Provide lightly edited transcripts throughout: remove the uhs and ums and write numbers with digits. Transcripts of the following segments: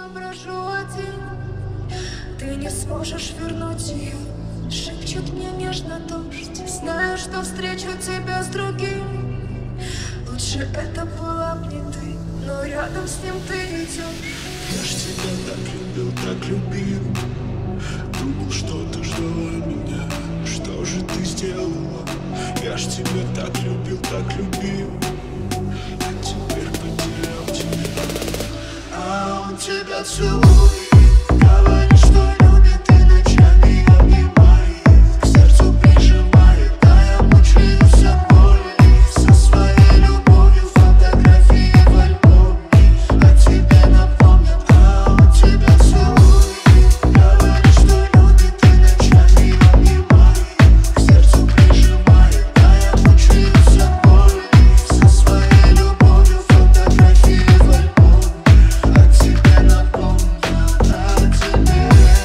брожу один. Ты не сможешь вернуть ее, шепчет мне нежно дождь. Знаю, что встречу тебя с другим. Лучше это была б не ты, но рядом с ним ты идешь. Я ж тебя так любил. Думал, что ты ждала меня. Что же ты сделала? Я ж тебя так любил. А теперь потерял тебя. А он тебя целует, говорит, что любит и ночами обнимает, к сердцу прижимает, а я мучаюсь от боли. Со своей любовью фотографии в альбоме о тебе напомнят. А он тебя целует, говорит, что любит и ночами обнимает, к сердцу прижимает, а я мучаюсь от боли. Со своей любовью фотографии в альбоме о тебе напомнят, о тебе.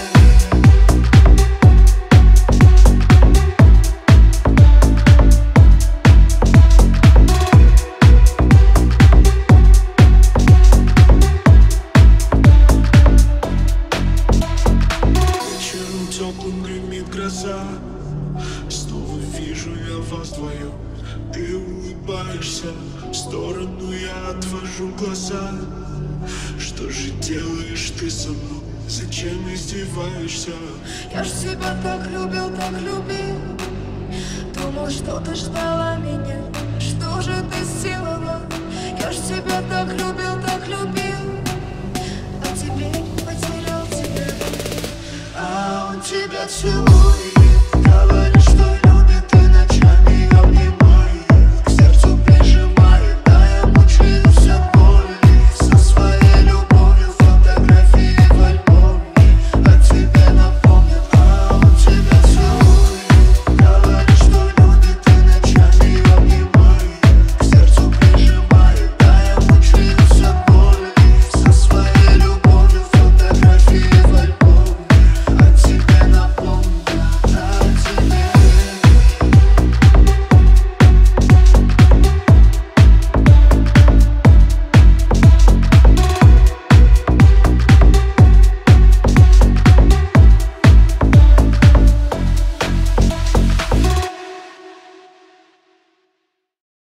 Вечером теплым гремит гроза. Снова вижу я вас вдвоем. Ты улыбаешься, в сторону я отвожу глаза. Что же делаешь ты со мной? Зачем издеваешься? Я ж тебя так любил. Думал, что ты ждала меня. Что же ты сделала? Я ж тебя так любил. А теперь потерял тебя. А он тебя целует.